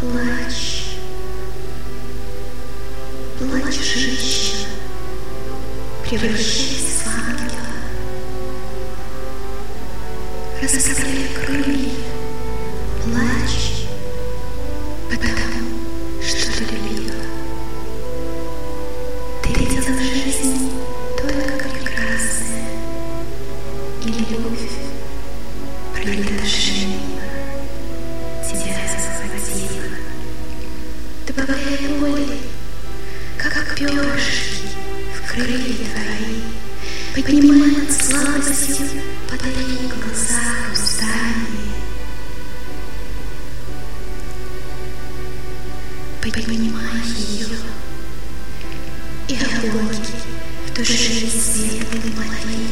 Плачь, плачь, женщина, превращаясь в ангела. Расправляй крылья, плачь, потому что ты любила. Ты видела в жизни только прекрасное, и любовь, пролетавшая мимо, тебя захватила. Добавляя боли, как перышки в крылья твои, поднимая над слабостью под твои глаза хрустальные. Поднимай ее, и облаки в душе светлой моей.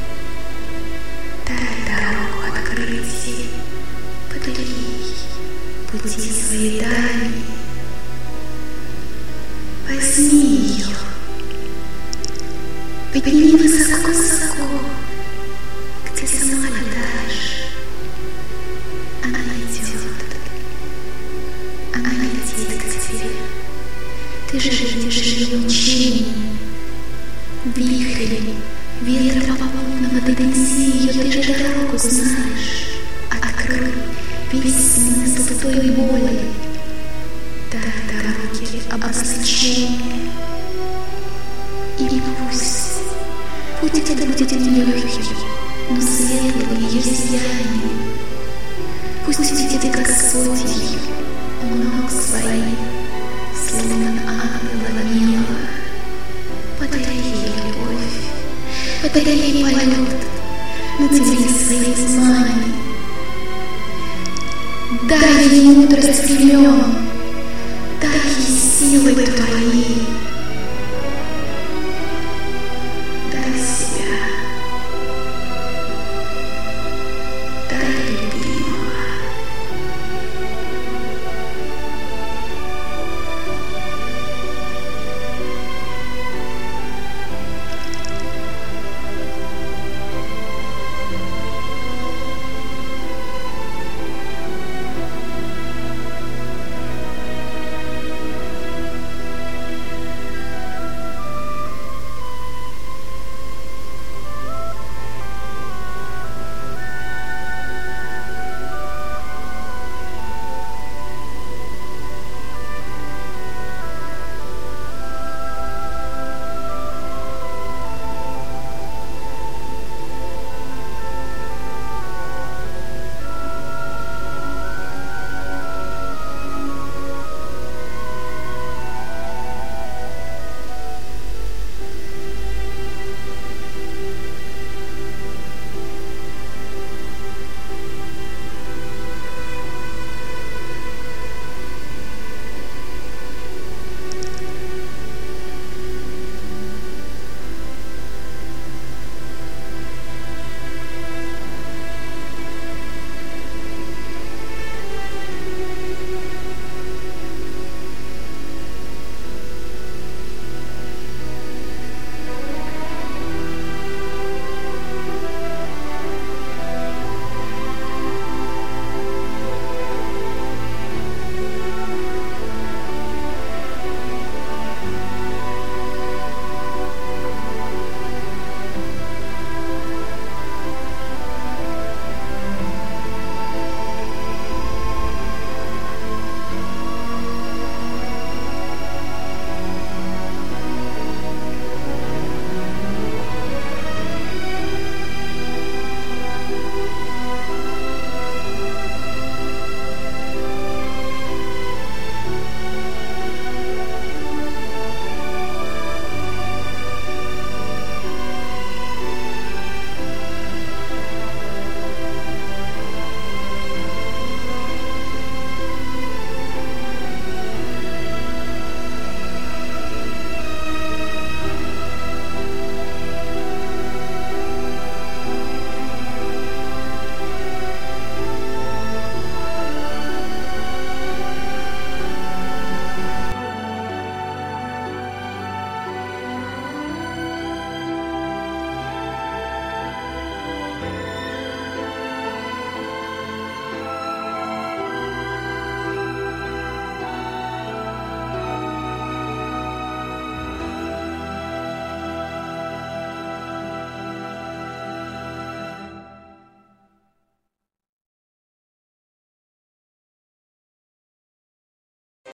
Дай дорогу открытия, подари пути свои дальние. Возьми ее, подними высоко-высоко, где сама летаешь. Она идет, она летит к тебе. Ты же видишь ее мучение, вихрь, ветра попутного донеси ее, ты же дорогу знаешь. Открой весь смысл твоей боли, дай дороге облегчение. И пусть путь этот будет нелегкий, но светлый ее сияние. Пусть видит Господь ее у ног своих, словно ангела милого. Подари ей любовь, подари ей полет, надели свои знаний. Дай ей мудрость времен, дай ей силы твои.